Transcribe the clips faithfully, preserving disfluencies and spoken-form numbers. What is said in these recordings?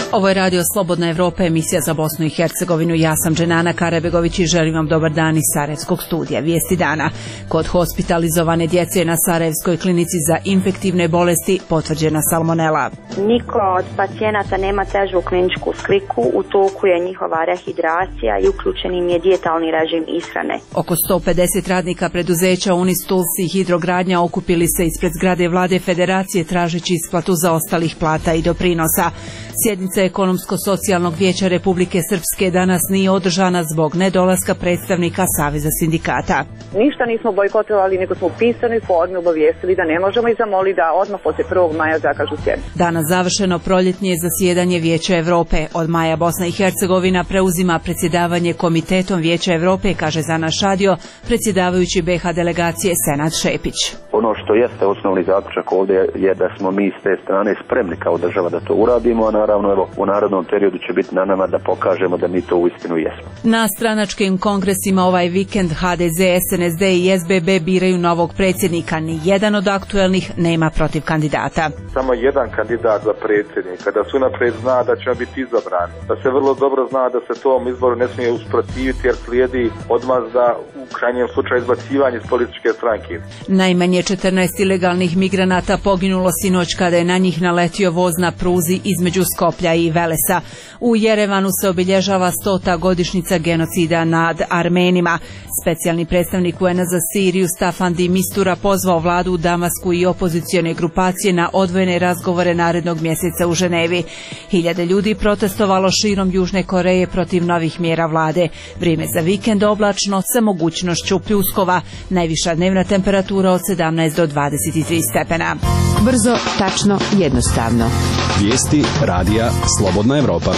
Ovo je Radio Slobodna Evropa, emisija za Bosnu i Hercegovinu. Ja sam Dženana Karabegović i želim vam dobar dan iz Sarajevskog studija. Vijesti dana. Kod hospitalizovane djece na Sarajevskoj klinici za infektivne bolesti potvrđena salmonela. Niko od pacijenata nema težu kliničku sliku, u toku je njihova rehidracija i uključen im je dijetalni režim ishrane. Oko sto pedeset radnika preduzeća Unistuls i Hidrogradnja okupili se ispred zgrade Vlade Federacije tražeći isplatu zaostalih plata i doprinosa. Sjednica Ekonomsko-socijalnog vijeća Republike Srpske danas nije održana zbog nedolaska predstavnika Saveza sindikata. Ništa nismo bojkotovali, nego smo u pisanoj formi obavijestili da ne možemo i zamolili da odmah poslije prvog maja zakažu sjednicu. Danas završeno proljetnje zasjedanje Vijeća Evrope. Od maja Bosna i Hercegovina preuzima predsjedavanje Komitetom Vijeća Evrope, kaže za naš radio predsjedavajući B iH delegacije Senad Šepić. Ono što jeste osnovni zaključak ovdje je da smo mi s te strane spremni kao država da to uradimo, a naravno evo, u narodnom periodu će biti na nama da pokažemo da mi to uistinu jesmo. Na stranačkim kongresima ovaj vikend H D Z, S N S D i S B B biraju novog predsjednika. Ni jedan od aktuelnih nema protiv kandidata. Samo jedan kandidat za predsjednika, da se unaprijed zna da će biti izabran, da se vrlo dobro zna da se tom izboru ne smije usprotiviti jer slijedi odmazda u krajnjem slučaju izbacivanje iz političke stranke. Najmanje četrnaest ilegalnih migranata poginulo sinoć kada je na njih naletio voz na pruzi između Skoplja i Velesa. U Jerevanu se obilježava stota godišnjica genocida nad Armenima. Specijalni predstavnik U N za Siriju Staffan de Mistura pozvao vladu u Damasku i opozicione grupacije na odvojene razgovore narednog mjeseca u Ženevi. Hiljade ljudi protestovalo širom Južne Koreje protiv novih mjera vlade. Vrijeme za vikend oblačno sa mogućnošću pljuskova. Najviša dnevna temperatura od sedamnaest do dvadeset tri stepena. Brzo, tačno, jednostavno. Vijesti radija Slobodna Evropa.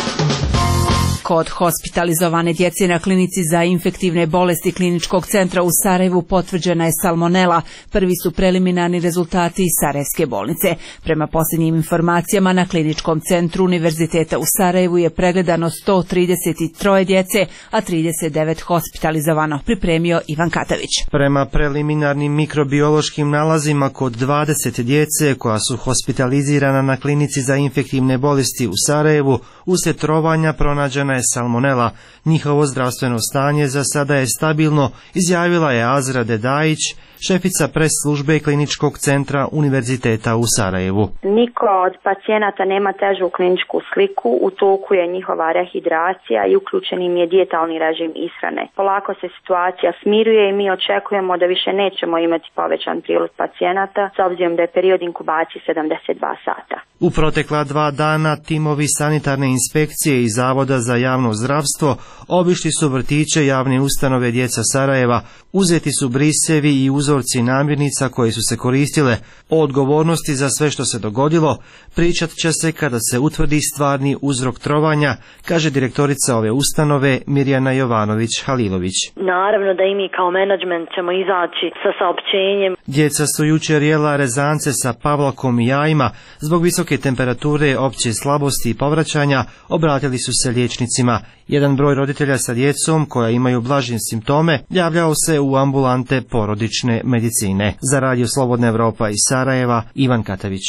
Kod hospitalizovane djece na klinici za infektivne bolesti Kliničkog centra u Sarajevu potvrđena je salmonela. Prvi su preliminarni rezultati iz Sarajevske bolnice. Prema posljednjim informacijama na Kliničkom centru Univerziteta u Sarajevu je pregledano sto trideset tri djece, a trideset devet hospitalizovano, pripremio Ivan Katavić. Prema preliminarnim mikrobiološkim nalazima kod dvadeset djece koja su hospitalizirana na klinici za infektivne bolesti u Sarajevu, uslijed trovanja pronađena je salmonela. Njihovo zdravstveno stanje za sada je stabilno, izjavila je Azra Dedajić, šefica pres službe Kliničkog centra Univerziteta u Sarajevu. Niko od pacijenata nema težu kliničku sliku, u toku je njihova rehidracija i uključen im je dijetalni režim ishrane. Polako se situacija smiruje i mi očekujemo da više nećemo imati povećan priliv pacijenata s obzirom da je period inkubacije sedamdeset dva sata. U protekla dva dana timovi sanitarne inspekcije i Zavoda za javno zdravstvo obišli su vrtiće, javne ustanove djeca Sarajeva, uzeti su brisevi i uzorci namirnica koje su se koristile. O odgovornosti za sve što se dogodilo pričat će se kada se utvrdi stvarni uzrok trovanja, kaže direktorica ove ustanove Mirjana Jovanović-Halilović. Naravno da i mi kao menadžment ćemo izaći sa saopćenjem. Djeca su jučer jela rezance sa pavlakom i jajima. Zbog visoke temperature, opće slabosti i povraćanja obratili su se liječnicima. Jedan broj roditelja sa djecom koja imaju blaže simptome javljao se u ambulante porodične medicine. Za Radio Slobodna Evropa iz Sarajeva, Ivan Katavić.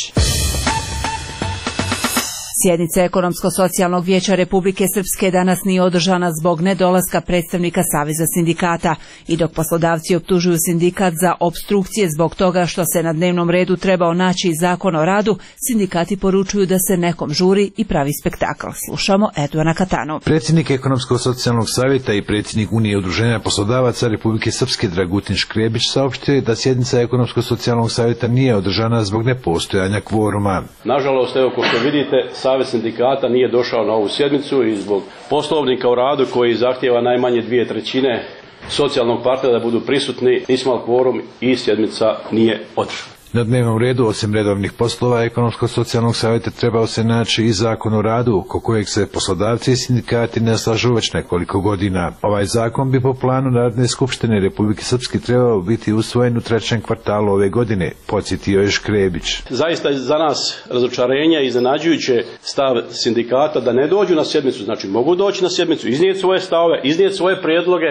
Sjednica Ekonomsko-socijalnog vijeća Republike Srpske danas nije održana zbog nedolaska predstavnika Saveza sindikata. I dok poslodavci optužuju sindikat za opstrukcije zbog toga što se na dnevnom redu trebao naći zakon o radu, sindikati poručuju da se nekom žuri i pravi spektakl. Slušamo Edvana Katanu. Predsjednik Ekonomsko-socijalnog savjeta i predsjednik Unije udruženja poslodavaca Republike Srpske Dragutin Škrebić saopštio je da sjednica Ekonomsko-socijalnog savjeta nije održana zbog nepostojanja kvoruma. Nažalost, evo ko što vidite, Savez sindikata nije došao na ovu sjednicu i zbog poslovnika o radu koji zahtijeva najmanje dvije trećine socijalnog partnera da budu prisutni, nismo imali kvorum i sjednica nije održana. Na dnevnom redu, osim redovnih poslova Ekonomsko-socijalnog savjeta, trebao se naći i zakon o radu, oko kojeg se poslodavci i sindikati ne slažu već nekoliko godina. Ovaj zakon bi po planu Narodne skupštine Republike Srpske trebao biti usvojen u trećem kvartalu ove godine, podsjetio je Škrebić. Zaista je za nas razočarenje i iznenađujuće stav sindikata da ne dođu na sjednicu, znači mogu doći na sjednicu, iznijeti svoje stavove, iznijeti svoje prijedloge,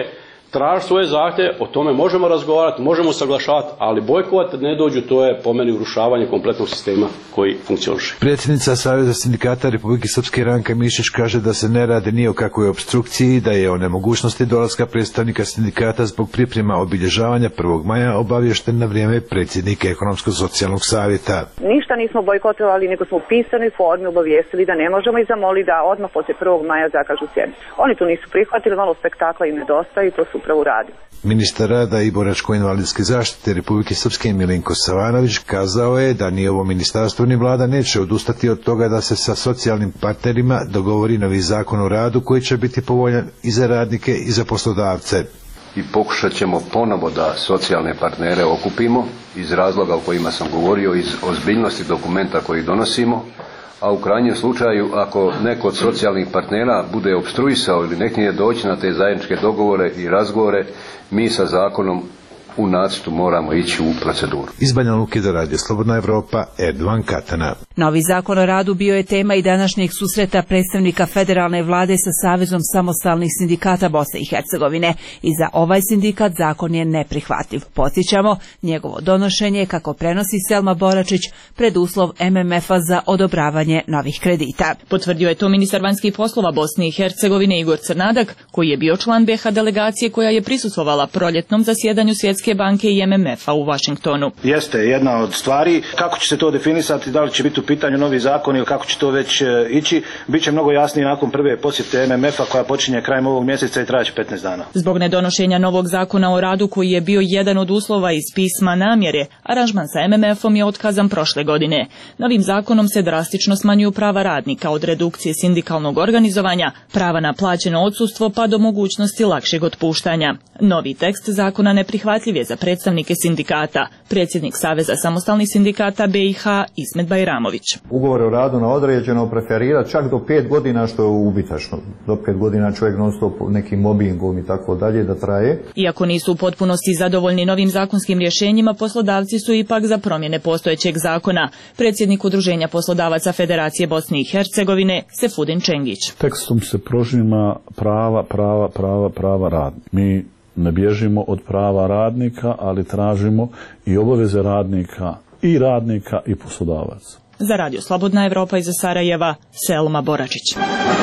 traži svoje zahtjeve, o tome možemo razgovarati, možemo saglašavati, ali bojkot ne dođu, to je po meni urušavanje kompletnog sistema koji funkcioniše. Predsjednica Saveza sindikata Republike Srpske Ranka Mišić kaže da se ne radi ni o kakvoj opstrukciji, da je o nemogućnosti dolaska predstavnika sindikata zbog priprema obilježavanja prvog maja obaviješten na vrijeme predsjednik Ekonomsko-socijalnog savjeta. Ništa nismo bojkotovali, nego smo u pisanoj formi obavijestili da ne možemo i zamoli da odmah poslije prvog maja zakažu sjednicu. Oni to nisu prihvatili, malo spektakla im nedostaje i to su upravo uradili. Ministar rada i boračko-invalidske zaštite Republike Srpske Milenko Savanović kazao je da ni ovo ministarstvo ni vlada neće odustati od toga da se sa socijalnim partnerima dogovori novi zakon o radu koji će biti povoljan i za radnike i za poslodavce. I pokušat ćemo ponovo da socijalne partnere okupimo iz razloga o kojima sam govorio, iz ozbiljnosti dokumenta koji donosimo, a u krajnjem slučaju ako neko od socijalnih partnera bude opstruisao ili nek nije doći na te zajedničke dogovore i razgovore, mi sa zakonom u nacrtu moramo ići u proceduru. Iz Banja Luke za Radio Slobodna Evropa, Edvan Katana. Novi zakon o radu bio je tema i današnjeg susreta predstavnika federalne vlade sa Savezom samostalnih sindikata Bosne i Hercegovine. I za ovaj sindikat zakon je neprihvatljiv. Podsjećamo, njegovo donošenje, kako prenosi Selma Boračić, preduslov em em ef-a za odobravanje novih kredita. Potvrdio je to ministar vanjskih poslova Bosne i Hercegovine Igor Crnadak, koji je bio član be ha delegacije koja je prisustvovala proljetnom zasjedanju Svjetske banke i em em ef-a u Vašingtonu. Jeste jedna od stvari. Kako će se to definisati, da li će biti u pitanju novi zakon ili kako će to već ići, bit će mnogo jasnije nakon prve posjete em em ef-a koja počinje krajem ovog mjeseca i trajaće petnaest dana. Zbog nedonošenja novog zakona o radu koji je bio jedan od uslova iz pisma namjere, aranžman sa em em ef-om je otkazan prošle godine. Novim zakonom se drastično smanjuju prava radnika od redukcije sindikalnog organizovanja, prava na plaćeno odsustvo pa do mogućnosti lakšeg otpuštanja. Novi tekst zakona neprihvatljiv je za predstavnike sindikata. Predsjednik Saveza samostalnih sindikata be i ha Ismet Bajramović. Ugovor o radu na određeno preferira čak do pet godina, što je ubitačno. Do pet godina čovjek non stop nekim mobbingom i tako dalje da traje. Iako nisu u potpunosti zadovoljni novim zakonskim rješenjima, poslodavci su ipak za promjene postojećeg zakona. Predsjednik Udruženja poslodavaca Federacije Bosne i Hercegovine Sefudin Čengić. Tekstom se prožima prava, prava, prava, prava radnika. Mi ne bježimo od prava radnika, ali tražimo i obaveze radnika, i radnika i poslodavaca. Za Radio Slobodna Evropa iz Sarajeva, Selma Boračić.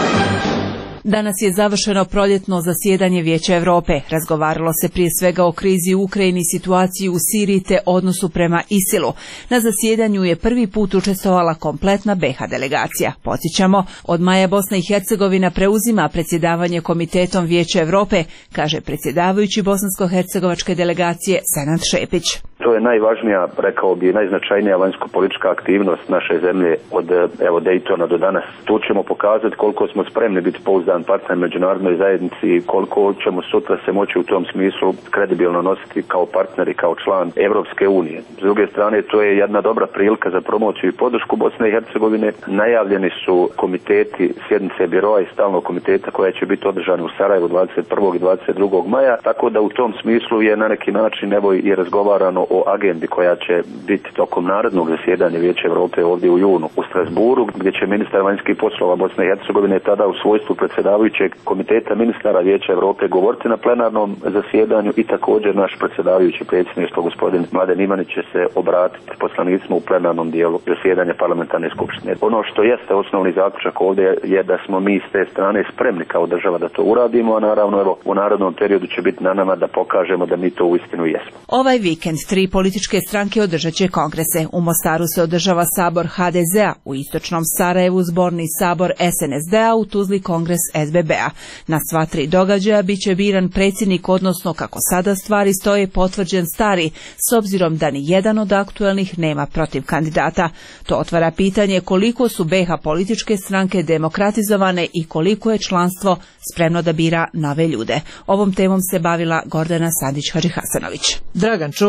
Danas je završeno proljetno zasjedanje Vijeća Europe. Razgovaralo se prije svega o krizi u Ukrajini, situaciji u Siriji te odnosu prema Isilu. Na zasjedanju je prvi put učestvovala kompletna be ha delegacija. Podsjećamo, od maja Bosna i Hercegovina preuzima predsjedavanje Komitetom Vijeća Europe, kaže predsjedavajući bosansko-hercegovačke delegacije Senad Šepić. To je najvažnija, rekao bi, najznačajnija vanjsko-politička aktivnost naše zemlje od evo Daytona do danas. Tu ćemo pokazati koliko smo spremni biti pouzdan partner međunarodnoj zajednici i koliko ćemo sutra se moći u tom smislu kredibilno nositi kao partner i kao član Evropske unije. S druge strane, to je jedna dobra prilika za promociju i podršku Bosne i Hercegovine. Najavljeni su komiteti sjednice biroa i stalnog komiteta koja će biti održani u Sarajevu dvadeset prvog i dvadeset drugog maja, tako da u tom smislu je na neki način evo i razgovarano o agendi koja će biti tokom narodnog zasjedanja Vijeća Europe ovdje u junu u Strasburu, gdje će ministar vanjskih poslova Bosne i Hercegovine tada u svojstvu predsjedavajućeg komiteta ministara Vijeća Europe govoriti na plenarnom zasjedanju i također naš predsjedavajući predsjedništvo gospodin Mladen Imanić će se obratiti poslanicima u plenarnom dijelu zasjedanja parlamentarne skupštine. Ono što jeste osnovni zaključak ovdje je da smo mi s te strane spremni kao država da to uradimo, a naravno evo u narodnom periodu će biti na nama da pokažemo da mi to uistinu jesmo. Ovaj vikend tri političke stranke održat će kongrese. U Mostaru se održava sabor ha de zea, u istočnom Sarajevu zborni sabor es en es de-a, u Tuzli kongres es be be-a. Na sva tri događaja bit će biran predsjednik, odnosno kako sada stvari stoje potvrđen stari, s obzirom da ni jedan od aktuelnih nema protiv kandidata. To otvara pitanje koliko su be ha političke stranke demokratizovane i koliko je članstvo spremno da bira nove ljude. Ovom temom se bavila Gordana Sandić-Hadžihasanović. Dragan Čović,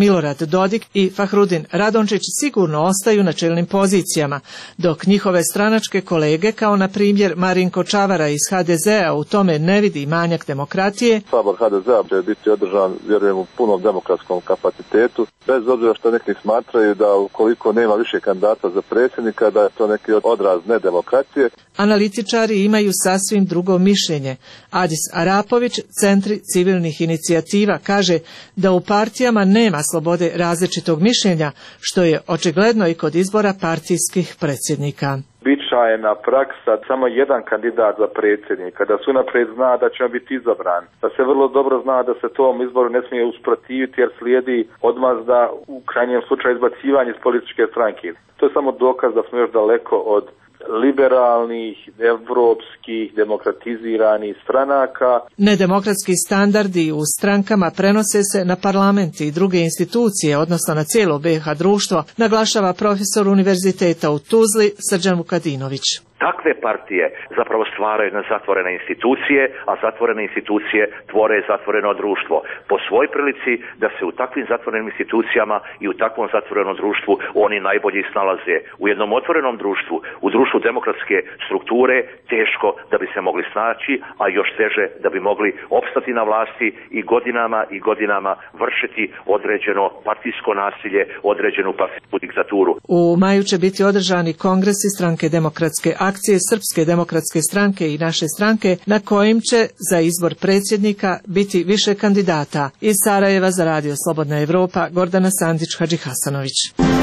Milorad Dodik i Fahrudin Radončić sigurno ostaju na čelnim pozicijama, dok njihove stranačke kolege, kao na primjer Marinko Čavara iz ha de zea, u tome ne vidi manjak demokratije. Sabor ha de zea će biti održan, vjerujem, u punom demokratskom kapacitetu, bez obzira što neki smatraju da ukoliko nema više kandidata za predsjednika, da je to neki odraz nedemokracije. Analitičari imaju sasvim drugo mišljenje. Adis Arapović, Centri civilnih inicijativa, kaže da u partijama nema slobode različitog mišljenja, što je očigledno i kod izbora partijskih predsjednika. Uobičajena praksa, samo jedan kandidat za predsjednika, da se unaprijed zna da će biti izabran, da se vrlo dobro zna da se tom izboru ne smije usprotiviti jer slijedi odmazda, u krajnjem slučaju izbacivanje iz političke stranke. To je samo dokaz da smo još daleko od liberalnih, evropskih, demokratiziranih stranaka. Nedemokratski standardi u strankama prenose se na parlament i druge institucije, odnosno na cijelo be ha društvo, naglašava profesor univerziteta u Tuzli Srđan Vukadinović. Takve partije zapravo stvaraju na zatvorene institucije, a zatvorene institucije tvore zatvoreno društvo. Po svoj prilici da se u takvim zatvorenim institucijama i u takvom zatvorenom društvu oni najbolje snalaze. U jednom otvorenom društvu, u društvu demokratske strukture, teško da bi se mogli snaći, a još teže da bi mogli opstati na vlasti i godinama i godinama vršiti određeno partijsko nasilje, određenu partijsku diktaturu. U maju će biti održani kongresi Stranke demokratske akcije, Srpske demokratske stranke i naše stranke, na kojim će za izbor predsjednika biti više kandidata. Iz Sarajeva za Radio Slobodna Evropa, Gordana Sandić Hadžihasanović.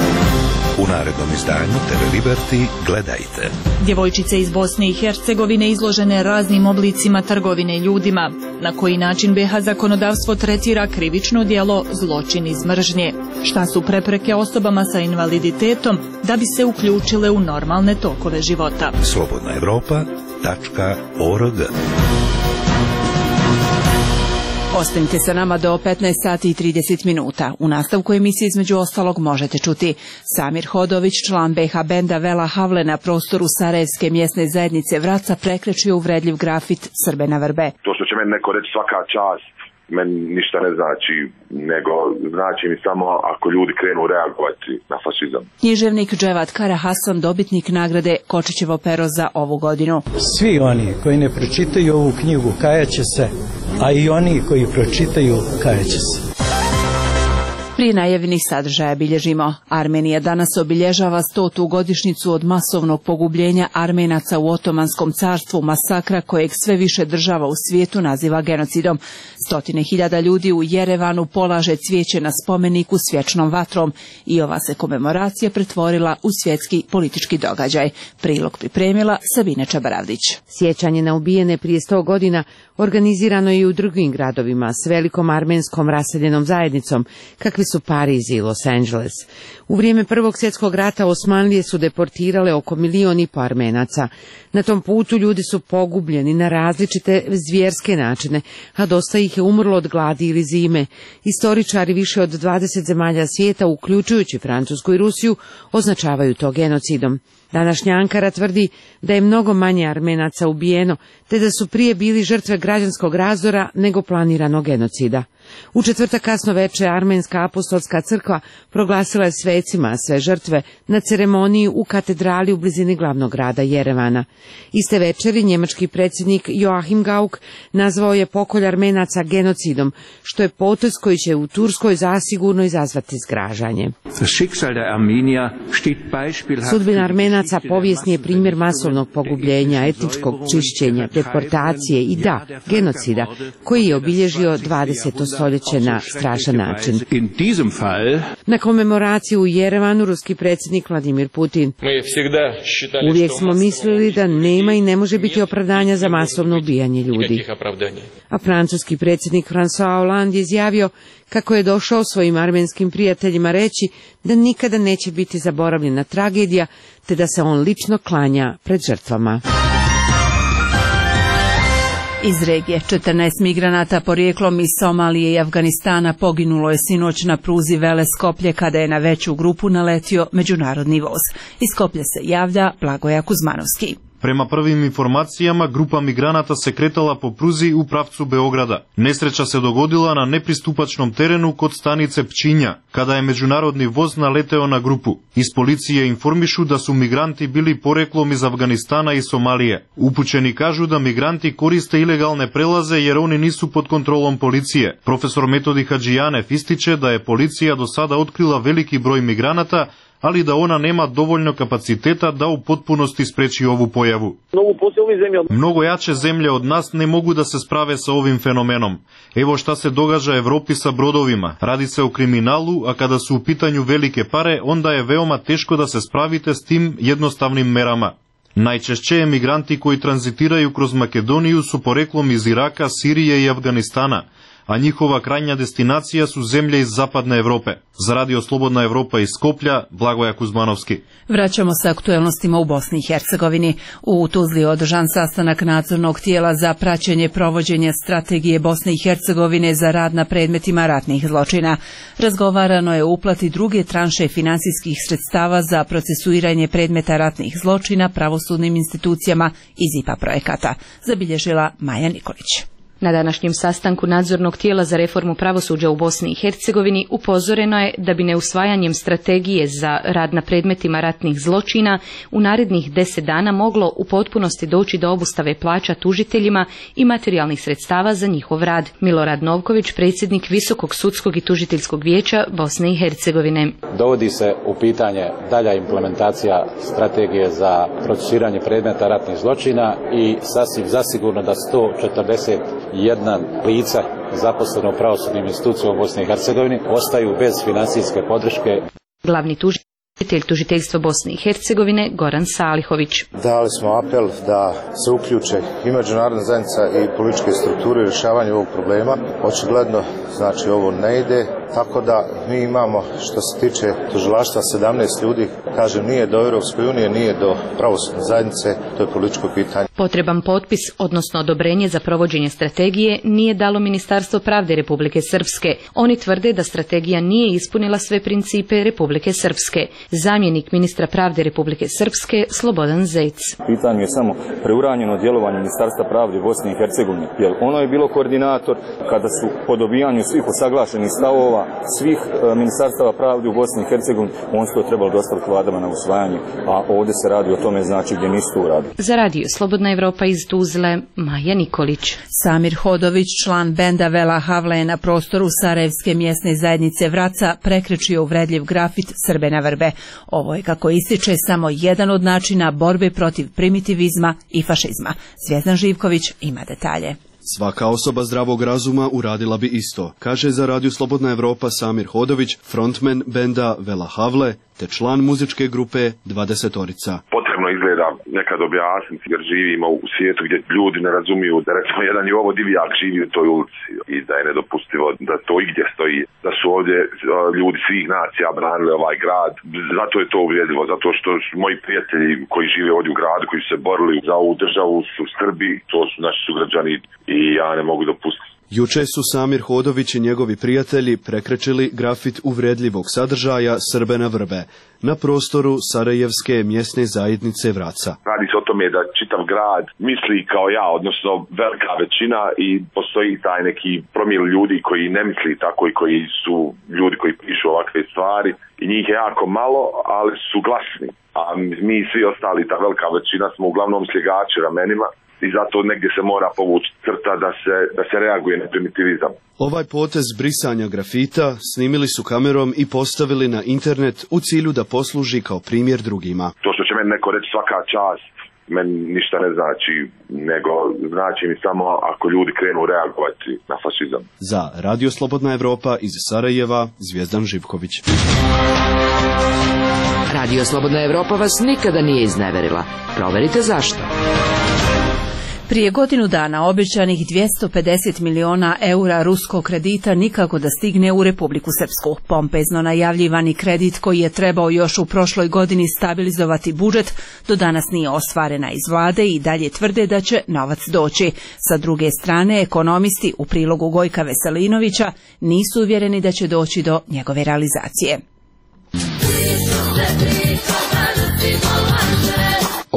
U narednom izdanju te ve Liberty gledajte. Djevojčice iz Bosne i Hercegovine izložene raznim oblicima trgovine ljudima. Na koji način be ha zakonodavstvo tretira krivično djelo zločin iz mržnje? Šta su prepreke osobama sa invaliditetom da bi se uključile u normalne tokove života? slobodna evropa tačka org. Ostanite sa nama do petnaest sati i trideset minuta. U nastavku emisije između ostalog možete čuti Samir Hodović, član be ha benda Vela Havle, na prostoru Sarajevske mjesne zajednice Vraca prekrečio uvredljiv grafit Srbe na vrbe. To što će meni neko reći svaka čast, meni ništa ne znači, nego znači mi samo ako ljudi krenu reagovati na fašizam. Književnik Dževat Kara Hasan, dobitnik nagrade Kočićevo pero za ovu godinu. Svi oni koji ne pročitaju ovu knjigu kajaće se, a i oni koji pročitaju kajaće se. Prije najavljenih sadržaja bilježimo. Armenija danas obilježava stotu godišnjicu od masovnog pogubljenja Armenaca u Otomanskom carstvu, masakra kojeg sve više država u svijetu naziva genocidom. Stotine hiljada ljudi u Jerevanu polaže cvijeće na spomeniku s vječnom vatrom i ova se komemoracija pretvorila u svjetski politički događaj. Prilog pripremila Sabina Čabaravdić. Sjećanje na ubijene prije sto godina organizirano je i u drugim gradovima s velikom armenskom raseljenom zajednicom, kakvi su Pariz i Los Angeles. U vrijeme Prvog svjetskog rata Osmanlije su deportirale oko milion i po Armenaca. Na tom putu ljudi su pogubljeni na različite zvjerske načine, a dosta ih je umrlo od gladi ili zime. Istoričari više od dvadeset zemalja svijeta, uključujući Francusku i Rusiju, označavaju to genocidom. Današnja Ankara tvrdi da je mnogo manje Armenaca ubijeno, te da su prije bili žrtve građanskog razdora nego planiranog genocida. U četvrtak kasno veče Armenska apostolska crkva proglasila je svecima sve žrtve na ceremoniji u katedrali u blizini glavnog grada Jerevana. Iste večeri njemački predsjednik Joachim Gauck nazvao je pokolj Armenaca genocidom, što je potez koji će u Turskoj zasigurno izazvati zgražanje. Sudbina Armenaca povijesni je primjer masovnog pogubljenja, etničkog čišćenja, deportacije i da, genocida, koji je obilježio dvadeseto stoljeće na strašan način. Na komemoraciju u Jerevanu ruski predsjednik Vladimir Putin: uvijek smo mislili da nema i ne može biti opravdanja za masovno ubijanje ljudi. A francuski predsjednik François Hollande je izjavio kako je došao svojim armenskim prijateljima reći da nikada neće biti zaboravljena tragedija, te da se on lično klanja pred žrtvama. Iz regije četrnaest migranata porijeklom iz Somalije i Afganistana poginulo je sinoć na pruzi Vele Skoplje kada je na veću grupu naletio međunarodni voz. Iz Skoplja se javlja Blagoja Kuzmanovski. Prema prvim informacijama, grupa migranata se kretala po pruzi u pravcu Beograda. Nesreća se dogodila na nepristupačnom terenu kod stanice Pčinja, kada je međunarodni voz naleteo na grupu. Iz policije informišu da su migranti bili poreklom iz Afganistana i Somalije. Upućeni kažu da migranti koriste ilegalne prelaze jer oni nisu pod kontrolom policije. Profesor Metodi Hadžijanev ističe da je policija do sada otkrila veliki broj migranata, ali da ona nema dovoljno kapaciteta da u potpunosti spreči ovu pojavu. Mnogo jače zemlje od nas ne mogu da se sprave sa ovim fenomenom. Evo šta se događa Evropi sa brodovima. Radi se o kriminalu, a kada su u pitanju velike pare, onda je veoma teško da se spravite s tim jednostavnim merama. Najčešće emigranti koji tranzitiraju kroz Makedoniju su poreklom iz Iraka, Sirije i Afganistana, a njihova krajnja destinacija su zemlje iz zapadne Evrope. Za Radio Slobodna Evropa iz Skoplja, Blagoja Kuzmanovski. Vraćamo se aktuelnostima u Bosni i Hercegovini. U Tuzli je održan sastanak nadzornog tijela za praćenje provođenja strategije Bosne i Hercegovine za rad na predmetima ratnih zločina. Razgovarano je o uplati druge tranše finansijskih sredstava za procesuiranje predmeta ratnih zločina pravosudnim institucijama iz I P A projekata, zabilježila Maja Nikolić. Na današnjem sastanku nadzornog tijela za reformu pravosuđa u Bosni i Hercegovini upozoreno je da bi neusvajanjem strategije za rad na predmetima ratnih zločina u narednih deset dana moglo u potpunosti doći do obustave plaća tužiteljima i materijalnih sredstava za njihov rad. Milorad Novković, predsjednik Visokog sudskog i tužiteljskog vijeća Bosne i Hercegovine. Dovodi se u pitanje dalja implementacija strategije za procesuiranje predmeta ratnih zločina i sasvim zasigurno da sto četrdeset jedna lica zaposleno u pravosudnim institucijama u Bosni i Hercegovini ostaju bez financijske podrške. Glavni tužitelj tužiteljstva Bosne i Hercegovine Goran Salihović. Dali smo apel da se uključe i međunarodna zajednica i političke strukture u rješavanju ovog problema. Očigledno znači ovo ne ide, tako da mi imamo što se tiče tužilaštva sedamnaest ljudi, kažem nije do Europske unije, nije do pravosudne zajednice, to je političko pitanje. Potreban potpis, odnosno odobrenje za provođenje strategije, nije dalo Ministarstvo pravde Republike Srpske. Oni tvrde da strategija nije ispunila sve principe Republike Srpske. Zamjenik ministra pravde Republike Srpske Slobodan Zec. Pitanje je samo preuranjeno djelovanje Ministarstva pravde Bosne i Hercegovine, jer ono je bilo koordinator kada su po dobijanju svih usaglašenih stavova svih e, ministarstava pravde u Bosni i Hercegovini, on su to trebalo dostaviti vladama na usvajanje, a ovdje se radi o tome znači gdje nisu to uradili. Za Radio Slobodna Evropa iz Tuzle, Maja Nikolić. Samir Hodović, član benda Vela Havle, je na prostoru Sarajevske mjesne zajednice Vraca prekrečio uvredljiv grafit Srbe na vrbe. Ovo je, kako ističe, samo jedan od načina borbe protiv primitivizma i fašizma. Zvijezdan Živković ima detalje. Svaka osoba zdravog razuma uradila bi isto, kaže za Radio Slobodna Evropa Samir Hodović, frontman benda Vela Havle, te član muzičke grupe Dvadesetorica. Potrebno izgleda nekad objasniti jer živimo u svijetu gdje ljudi ne razumiju da recimo jedan i ovo divijak živi u toj ulici i da je nedopustivo da to igdje stoji, da su ovdje ljudi svih nacija branili ovaj grad. Zato je to uvredljivo, zato što moji prijatelji koji žive ovdje u gradu, koji su se borili za ovu državu su Srbi, to su naši sugrađani i ja ne mogu dopustiti. Juče su Samir Hodović i njegovi prijatelji prekrečili grafit uvredljivog sadržaja Srbe na vrbe na prostoru Sarajevske mjesne zajednice Vraca. Radi se o tome da čitav grad misli kao ja, odnosno velika većina, i postoji taj neki promil ljudi koji ne misli tako i koji su ljudi koji pišu ovakve stvari i njih je jako malo, ali su glasni. A mi svi ostali, ta velika većina, smo uglavnom sljegači ramenima. I zato negdje se mora povući crta da se, da se reaguje na primitivizam. Ovaj potez brisanja grafita snimili su kamerom i postavili na internet u cilju da posluži kao primjer drugima. To što će meni neko reći svaka čast, meni ništa ne znači, nego znači mi samo ako ljudi krenu reagovati na fašizam. Za Radio Slobodna Evropa iz Sarajeva, Zvijezdan Živković. Radio Slobodna Evropa vas nikada nije izneverila. Proverite zašto. Prije godinu dana obećanih dvjesto pedeset miliona eura ruskog kredita nikako da stigne u Republiku Srpsku. Pompezno najavljivani kredit koji je trebao još u prošloj godini stabilizovati budžet do danas nije ostvarena iz vlade i dalje tvrde da će novac doći. Sa druge strane, ekonomisti u prilogu Gojka Veselinovića nisu uvjereni da će doći do njegove realizacije.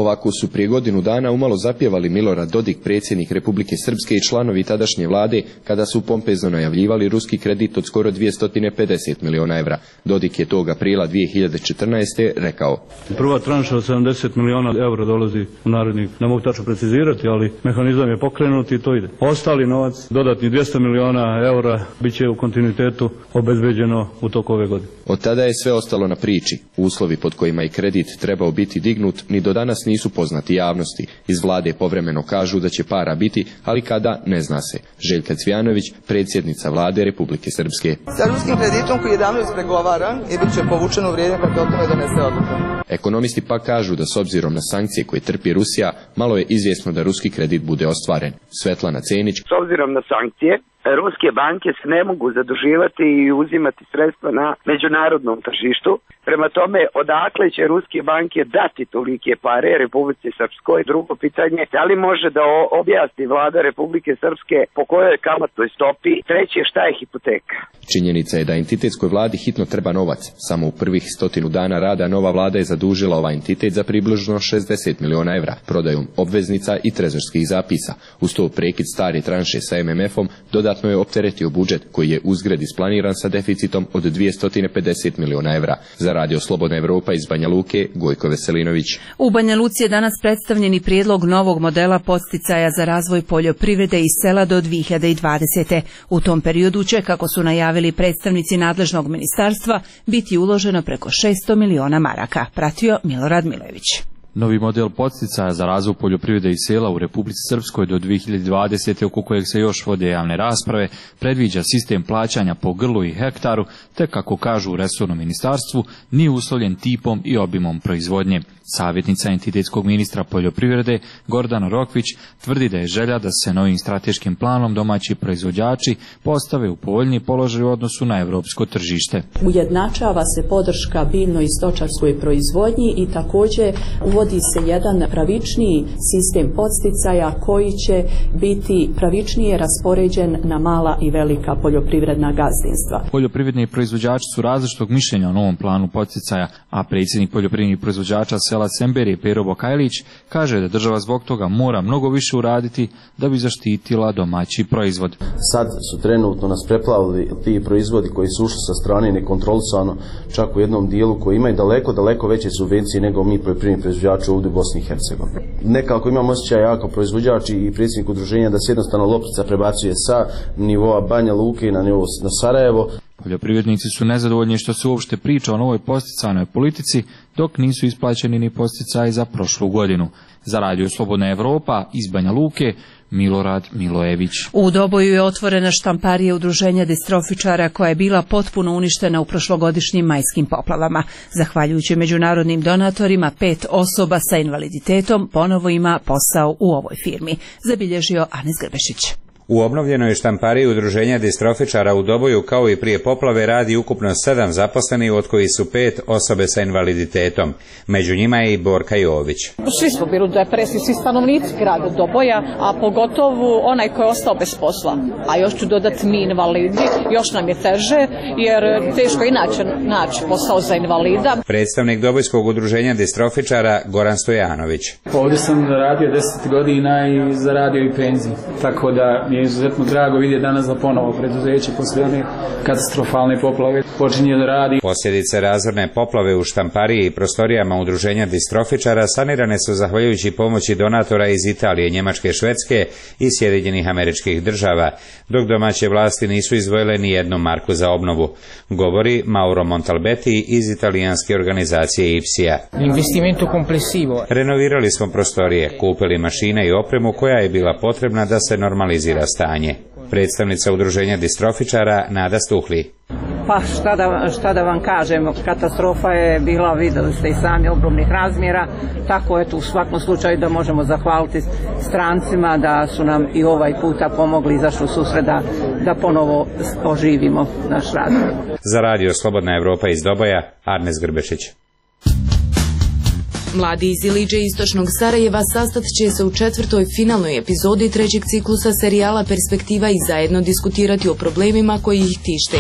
Ovako su prije godinu dana umalo zapjevali Milorad Dodik, predsjednik Republike Srpske i članovi tadašnje vlade, kada su pompezno najavljivali ruski kredit od skoro dvjesto pedeset miliona evra. Dodik je tog aprila dvije hiljade četrnaeste. rekao: Prva tranša od sedamdeset miliona evra dolazi u narednih, ne mogu tačno precizirati, ali mehanizam je pokrenut i to ide. Ostali novac, dodatni dvjesto miliona evra, bit će u kontinuitetu obezbeđeno u toku ove godine. Od tada je sve ostalo na priči. Uslovi pod kojima je kredit trebao biti dignut ni do danas nisu poznati javnosti. Iz vlade povremeno kažu da će para biti, ali kada, ne zna se. Željka Cvijanović, predsjednica vlade Republike Srpske. Sa ruskim kreditom koji je davno ispregovaran i bit će povučen u vrijeme kad o tome donese odluku. Ekonomisti pak kažu da s obzirom na sankcije koje trpi Rusija, malo je izvjesno da ruski kredit bude ostvaren. Svetlana Cenić: S obzirom na sankcije, ruske banke se ne mogu zaduživati i uzimati sredstva na međunarodnom tržištu. Prema tome, odakle će ruske banke dati tolike pare Republici Srpskoj? Drugo pitanje, da li može da objasni vlada Republike Srpske po kojoj kamatnoj stopi? Treće, šta je hipoteka? Činjenica je da entitetskoj vladi hitno treba novac. Samo u prvih stotinu dana rada nova vlada je zadužila ovaj entitet za približno šezdeset miliona evra, prodajom obveznica i trezorskih zapisa. Uz to prekid stare tranše sa M M F-om dodatno je opteretio budžet, koji je uzgred isplaniran sa deficitom od dvjesto pedeset miliona evra. Za radio Slobodna Evropa iz Banja Luke, Gojko Veselinović. U Banja Luci je danas predstavljen i prijedlog novog modela podsticaja za razvoj poljoprivrede i sela do dvije hiljade dvadesete. U tom periodu će, kako su najavili predstavnici nadležnog ministarstva, biti uloženo preko šesto miliona maraka. Pratio Milorad Milojević. Novi model podsticaja za razvoj poljoprivrede i sela u Republici Srpskoj do dvije hiljade dvadesete, oko kojeg se još vode javne rasprave, predviđa sistem plaćanja po grlu i hektaru, te, kako kažu u resornom ministarstvu, nije uslovljen tipom i obimom proizvodnje. Savjetnica entitetskog ministra poljoprivrede Gordana Rokvić tvrdi da je želja da se novim strateškim planom domaći proizvođači postave u povoljniji položaj u odnosu na evropsko tržište. Ujednačava se podrška biljnoj i stočarskoj proizvodnji i također uvodi se jedan pravičniji sistem podsticaja koji će biti pravičnije raspoređen na mala i velika poljoprivredna gazdinstva. Poljoprivredni proizvođači su različitog mišljenja o novom planu podsticaja, a predsjednik poljoprivrednih proizvođača sela Semberije Pero Bokajlić kaže da država zbog toga mora mnogo više uraditi da bi zaštitila domaći proizvod. Sad su trenutno nas preplavili ti proizvodi koji su ušli sa strane nekontrolisano, čak u jednom dijelu koji imaju daleko, daleko veće subvencije nego mi poljoprivredni proizvođači ovdje u Bosni i Hercegovini. Nekako imam osjećaj ja kao proizvođač i predsjednik udruženja da se jednostavno loptica prebacuje sa nivoa Banja Luke na nivo na Sarajevo. Poljoprivrednici su nezadovoljni što se uopšte priča o novoj posticajnoj politici, dok nisu isplaćeni ni posticaji za prošlu godinu. Za radio Slobodna Evropa iz Banja Luke, Milorad Milojević. U Doboju je otvorena štamparija udruženja distrofičara koja je bila potpuno uništena u prošlogodišnjim majskim poplavama. Zahvaljujući međunarodnim donatorima, pet osoba sa invaliditetom ponovo ima posao u ovoj firmi, zabilježio Anis Grbešić. U obnovljenoj štampariji udruženja distrofičara u Doboju kao i prije poplave radi ukupno sedam zaposlenih, od kojih su pet osobe sa invaliditetom. Među njima je i Borka Jović. Svi smo bili u depresiji, svi stanovnici grada Doboja, a pogotovo onaj koji je ostao bez posla. A još ću dodati mi invalidi, još nam je teže jer teško inače naći posao za invalida. Predstavnik Dobojskog udruženja distrofičara Goran Stojanović. Ovdje sam radio deset godina i zaradio i penziju, tako da je izuzetno drago vidjeti danas da ponovo preduzeće posle one katastrofalne poplave počinje da radi. Posljedice razorne poplave u štampariji i prostorijama udruženja distrofičara sanirane su zahvaljujući pomoći donatora iz Italije, Njemačke, Švedske i Sjedinjenih Američkih Država, dok domaće vlasti nisu izdvojile ni jednu marku za obnovu, govori Mauro Montalbetti iz italijanske organizacije I P S I-a. Investimento complessivo. Renovirali smo prostorije, kupili mašine i opremu koja je bila potrebna da se normalizira stanje. Predstavnica udruženja distrofičara Nada Stuhli. Pa šta da, šta da vam kažem, katastrofa je bila, vidjeli ste i sami, ogromnih razmjera, tako eto u svakom slučaju da možemo zahvaliti strancima da su nam i ovaj puta pomogli, izašli u susret da, da ponovo oživimo naš rad. Za radio Slobodna Evropa iz Doboja, Arnes Grbešić. Mladi iz Iliđe istočnog Sarajeva sastat će se u četvrtoj finalnoj epizodi trećeg ciklusa serijala Perspektiva i zajedno diskutirati o problemima koji ih tište.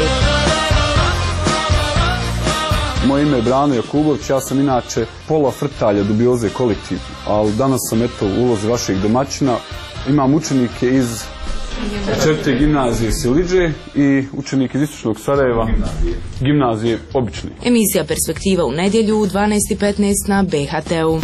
Moje ime je Brano Jakubović, ja sam inače pola frtalja dubioze kolektiv. ali danas sam eto u ulozi vaših domaćina. Imam učenike iz četiri gimnazije Silidže i učenik iz Istočnog Sarajeva, gimnazije obične. Emisija Perspektiva u nedjelju u dvanaest i petnaest na B H T-u.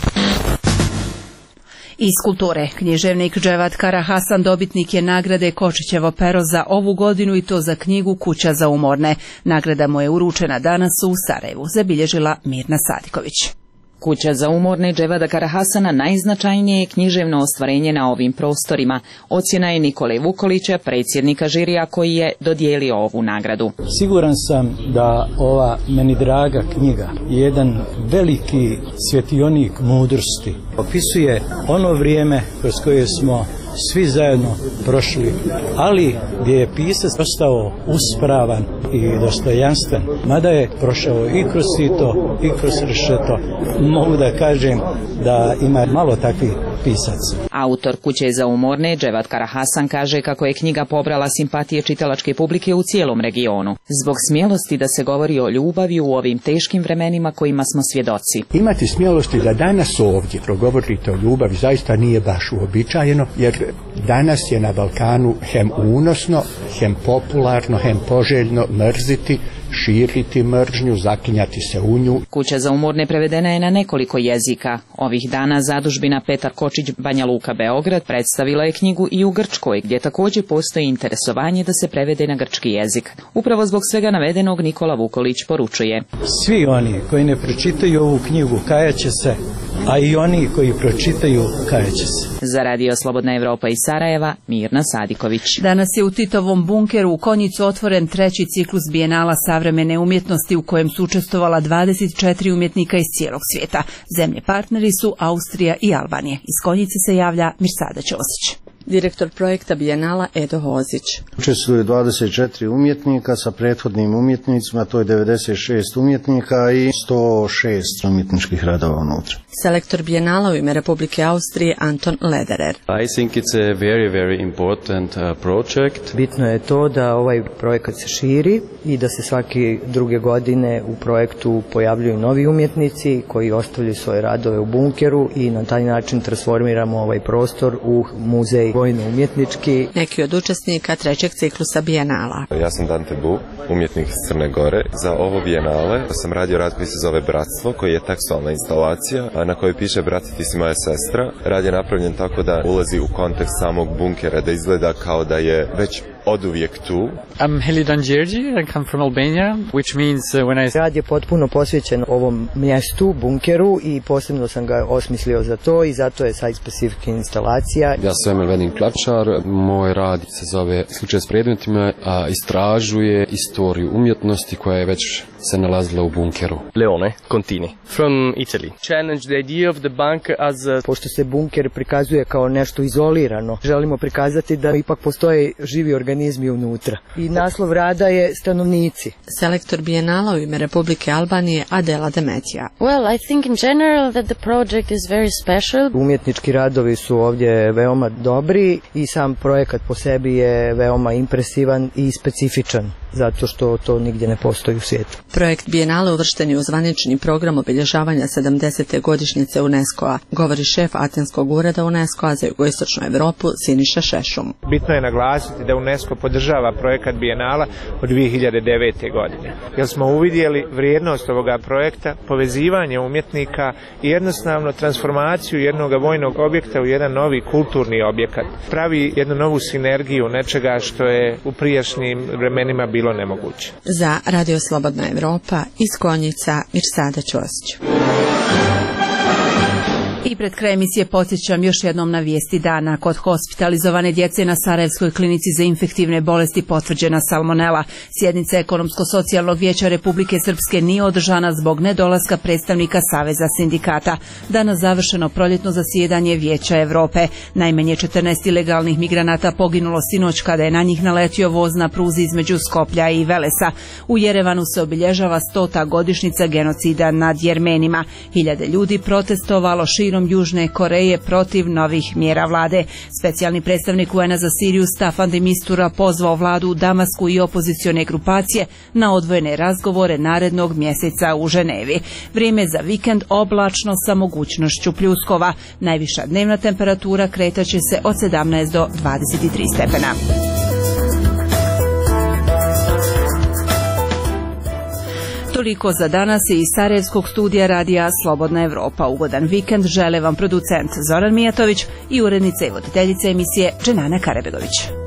Iz kulture, književnik Dževad Karahasan dobitnik je nagrade Kočićevo pero za ovu godinu i to za knjigu Kuća za umorne. Nagrada mu je uručena danas u Sarajevu, zabilježila Mirna Sadiković. Kuća za umorne Dževada Karahasana najznačajnije je književno ostvarenje na ovim prostorima. Ocjena je Nikole Vukolića, predsjednika žirija koji je dodijelio ovu nagradu. Siguran sam da ova meni draga knjiga je jedan veliki svjetionik mudrosti. Opisuje ono vrijeme kroz koje smo svi zajedno prošli, ali gdje je pisac ostao uspravan i dostojanstven, mada je prošao i kroz sito i kroz rešeto. Mogu da kažem da ima malo takvih pisaca. Autor Kuće za umorne Dževad Karahasan kaže kako je knjiga pobrala simpatije čitalačke publike u cijelom regionu. Zbog smjelosti da se govori o ljubavi u ovim teškim vremenima kojima smo svjedoci. Imati smjelosti da danas ovdje progovorite o ljubavi zaista nije baš uobičajeno, jer danas je na Balkanu hem unosno, hem popularno, hem poželjno mrziti, širiti mržnju, zaklinjati se u nju. Kuća za umorne prevedena je na nekoliko jezika. Ovih dana zadužbina Petar Kočić Banja Luka Beograd predstavila je knjigu i u Grčkoj, gdje također postoji interesovanje da se prevede na grčki jezik. Upravo zbog svega navedenog Nikola Vukolić poručuje: svi oni koji ne pročitaju ovu knjigu kajaće se, a i oni koji pročitaju kajaće se. Za Radio Slobodna Evropa iz Sarajeva, Mirna Sadiković. Danas je u Titovom bunkeru u Konjicu otvoren treći ciklus Bijenala savremene umjetnosti u kojem su učestvovala dvadeset četiri umjetnika iz cijelog svijeta. Zemlje partneri su Austrija i Albanija. Iz Konjice se javlja Mirsada Ćosić. Direktor projekta Bijenala Edo Hozić. Učestvuje dvadeset četiri umjetnika sa prethodnim umjetnicima, to je devedeset šest umjetnika i sto šest umjetničkih radova unutra. Selektor Bijenala u ime Republike Austrije Anton Lederer. I think it's a very, very important uh, project. Bitno je to da ovaj projekat se širi i da se svake druge godine u projektu pojavljuju novi umjetnici koji ostavljaju svoje radove u bunkeru i na taj način transformiramo ovaj prostor u muzej vojno-umjetnički. Neki od učesnika trećeg ciklusa Bijenala. Ja sam Dante Bu, umjetnik iz Crne Gore. Za ovo Bijenale sam radio rad koji se zove Bratstvo, koji je tekstualna instalacija, a na kojoj piše Brati ti si moja sestra. Rad je napravljen tako da ulazi u kontekst samog bunkera, da izgleda kao da je već oduvijek tu. I'm Helidan Đerđi, I come from Albania, which means uh, when I... Rad je potpuno posvećen ovom mjestu, bunkeru, i posebno sam ga osmislio za to i zato je site specific instalacija. Ja sam Emil Venin Klapčar, moj rad se zove Slučaj s predmetima, a istražuje istoriju umjetnosti koja je već se nalazila u bunkeru. Leone Contini, from Italy. Challenge the idea of the bunker as a... Pošto se bunker prikazuje kao nešto izolirano, želimo prikazati da ipak postoje živi organizmi unutra. I naslov rada je Stanovnici. Selektor Bijenala u ime Republike Albanije Adela Demetija. Well, I think in general that the project is very special. Umjetnički radovi su ovdje veoma dobri i sam projekat po sebi je veoma impresivan i specifičan, zato što to nigdje ne postoji u svijetu. Projekt Bijenale uvršten je u zvanični program obilježavanja sedamdesete godišnjice UNESCO-a, govori šef Atenskog ureda UNESCO-a za jugoistočnu Evropu Siniša Šešum. Bitno je naglasiti da UNESCO podržava projekat Bijenala od dvije hiljade devete. godine. Jer smo uvidjeli vrijednost ovoga projekta, povezivanje umjetnika i jednostavno transformaciju jednog vojnog objekta u jedan novi kulturni objekat. Pravi jednu novu sinergiju nečega što je u prijašnjim vremenima bilo nemoguće. Za Radio Slobodna Evropa iz Konjica Mirsada Ćosić. I pred kraj emisije podsjećam još jednom na vijesti dana. Kod hospitalizovane djece na Sarajevskoj klinici za infektivne bolesti potvrđena salmonela. Sjednica Ekonomsko-socijalnog vijeća Republike Srpske nije održana zbog nedolaska predstavnika Saveza sindikata. Danas završeno proljetno zasjedanje Vijeća Europe. Najmanje četrnaest ilegalnih migranata poginulo sinoć kada je na njih naletio voz na pruzi između Skoplja i Velesa. U Jerevanu se obilježava stota godišnjica genocida nad Jermenima. Hiljade ljudi protestovalo širom širom Južne Koreje protiv novih mjera vlade. Specijalni predstavnik U N-a za Siriju Staffan de Mistura pozvao vladu u Damasku i opozicione grupacije na odvojene razgovore narednog mjeseca u Ženevi. Vrijeme za vikend oblačno sa mogućnošću pljuskova. Najviša dnevna temperatura kretaće se od sedamnaest do dvadeset tri stepena. Toliko za danas iz Sarajevskog studija radija Slobodna Evropa. Ugodan vikend žele vam producent Zoran Mijatović i urednica i voditeljica emisije Dženana Karabegović.